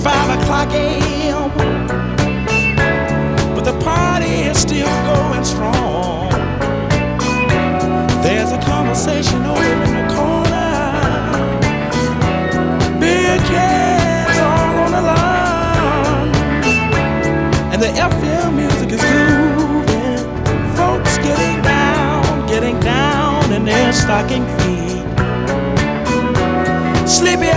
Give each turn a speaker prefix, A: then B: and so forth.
A: 5 o'clock a.m., but the party is still going strong. There's a conversation over in the corner, big cats all on the lawn, and the FM music is grooving. Folks getting down in their stocking feet. Sleepy